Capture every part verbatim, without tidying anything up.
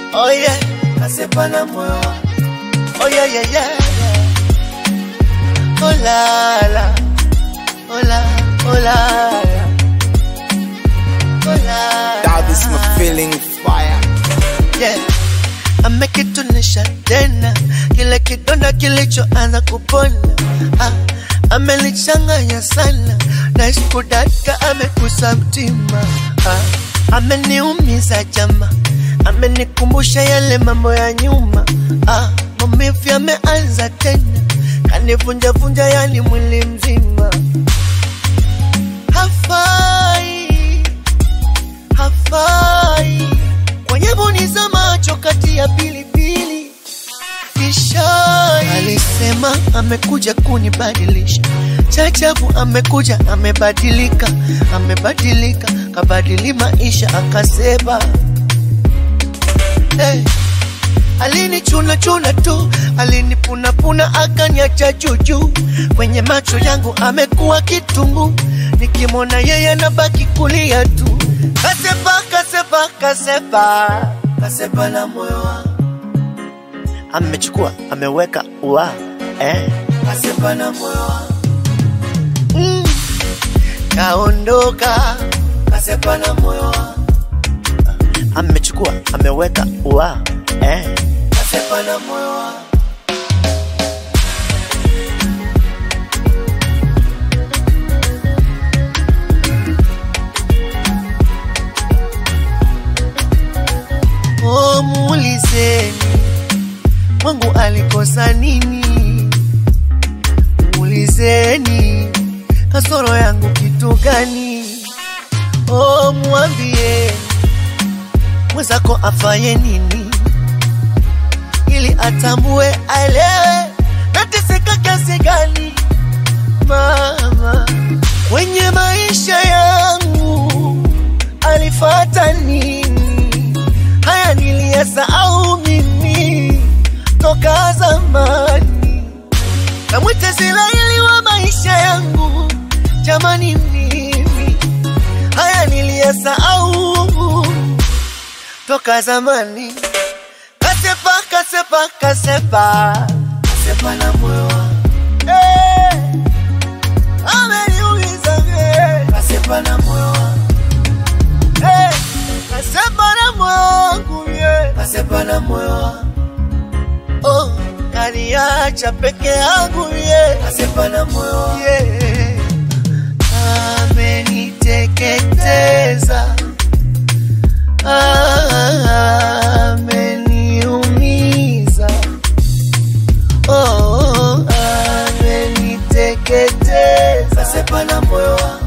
Oh yeah, kasepa na moyo wangu. Oh yeah yeah yeah. Oh la la. Oh la, oh la. Oh la. That is my feeling fire. Yeah. Amekitunisha tena kile kidonda kilichoanza kupona. Ah, amelichanganya sana na iskudaka amekusa mtima. Ah, ameniumiza jama, amenikumbusha yale mambo ya nyuma. Ah, maumivu yameanza tena, kanivunja vunja yani mwili mzima. Hafai, hafai kwenye boni za macho kati ya pilipili. Ishai alisema amekuja kunibadilisha, chachabu amekuja amebadilika, amebadilika kabadili maisha akaseba. Hey, alini chuna chuna tu, alini puna puna akaniacha juju. Kwenye macho yangu amekuwa kitungu, nikimona yeye nabaki kulia tu. Kasepa, kasepa, kasepa, kasepa na moyo wangu. Amechukua, ameweka ua, eh. Kasepa na moyo wangu. Mm. Kaondoka, kasepa na moyo wangu. Amechukua, ameweka ua, eh. Kasepa na moyo wangu. Oh, muulizeni Mungu alikosa nini? Muulizeni kasoro yangu kitu gani? Oh, muambie mwenzako afaye nini, ili atambue aelewe nateseka kiasi gani. Mama kwenye maisha yangu alifuata nini? Haya niliyasahau mimi toka zamani. Namwita Israeli wa maisha yangu, jamani mimi. Haya niliyasahau toka zamani. Kasepa, kasepa, kasepa, kasepa na moyo wangu. Hey, ameniuliza hey, kasepa na moyo wangu. Hey, kasepa na moyo wangu, yeah. Kasepa na moyo wangu. Oh, kaniacha peke yangu, yeah. Kasepa na moyo wangu, yeah. Ameniteketeza, ameniumiza. Oh, ameniteketeza. Kasepa na moyo wangu.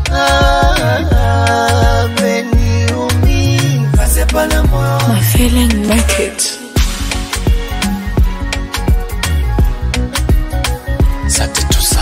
Ameniumiza. Kasepa na moyo wangu. My feeling make it. Sate tu